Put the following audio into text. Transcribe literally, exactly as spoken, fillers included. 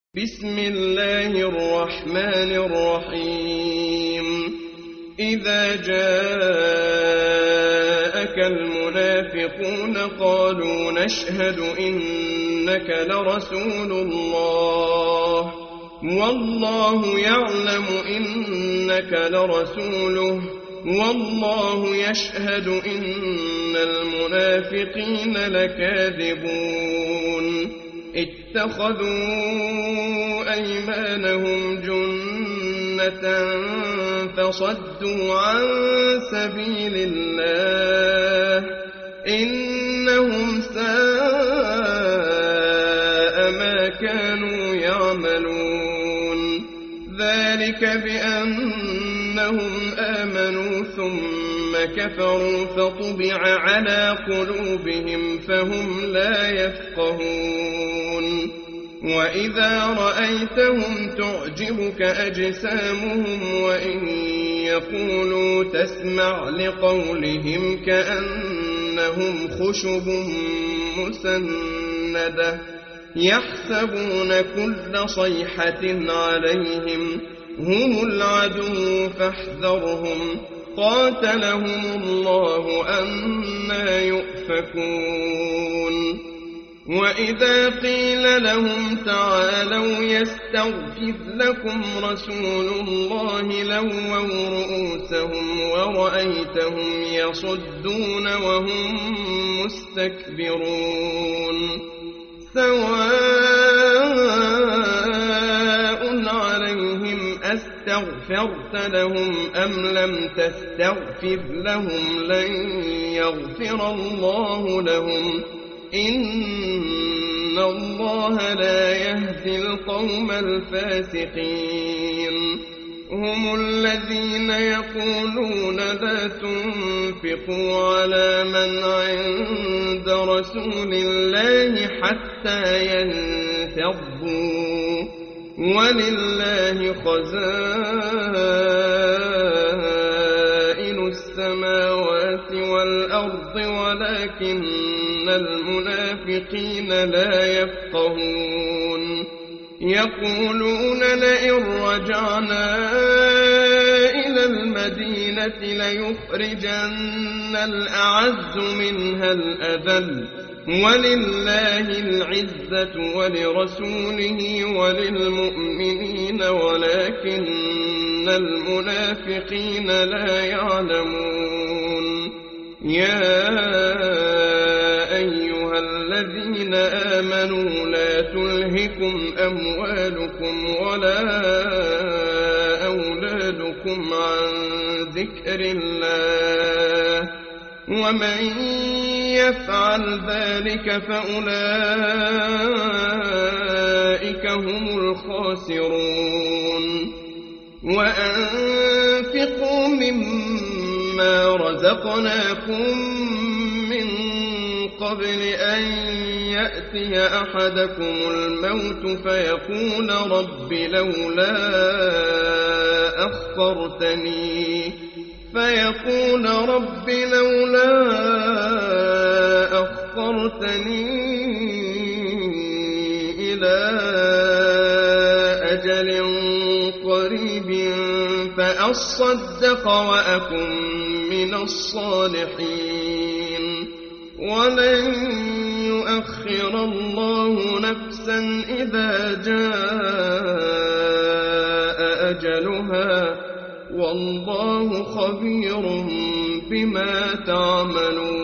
بسم الله الرحمن الرحيم إذا جاءك المنافقون قالوا نشهد إنك لرسول الله والله يعلم إنك لرسوله والله يشهد إن المنافقين لكاذبون اتخذوا أيمانهم جنة فصدوا عن سبيل الله إنهم ساء ما كانوا يعملون ذلك بأنهم آمنوا ثم كفروا فطبع على قلوبهم فهم لا يفقهون وإذا رأيتهم تعجبك أجسامهم وإن يقولوا تسمع لقولهم كأنهم خشب مسندة يحسبون كل صيحة عليهم هم العدو فاحذرهم قاتلهم الله أنى يؤفكون وإذا قيل لهم تعالوا يستغفر لكم رسول الله لووا رؤوسهم ورأيتهم يصدون وهم مستكبرون سواء عليهم أستغفرت لهم أم لم تستغفر لهم لن يغفر الله لهم إن الله لا يهدي القوم الفاسقين هم الذين يقولون لا تنفقوا على من عند رسول الله حتى ينفضوا ولله خزائن السماوات والأرض ولكن المنافقين لا يفقهون يقولون لئن رجعنا إلى المدينة ليخرجن الأعز منها الأذل ولله العزة ولرسوله وللمؤمنين ولكن المنافقين لا يعلمون يا أيها الذين آمنوا لا تلهكم أموالكم ولا أولادكم عن ذكر الله ومن يفعل ذلك فأولئك هم الخاسرون وأنفقوا مما رزقناكم من قبل أن يأتي أحدكم الموت فيقول رب لولا أخرتني فيقول رب لولا أخرتني إلى أجل قريب فأصدق وأكن من الصالحين ولن يؤخر الله نفسا إذا جاء أجلها والله خبير بما تعملون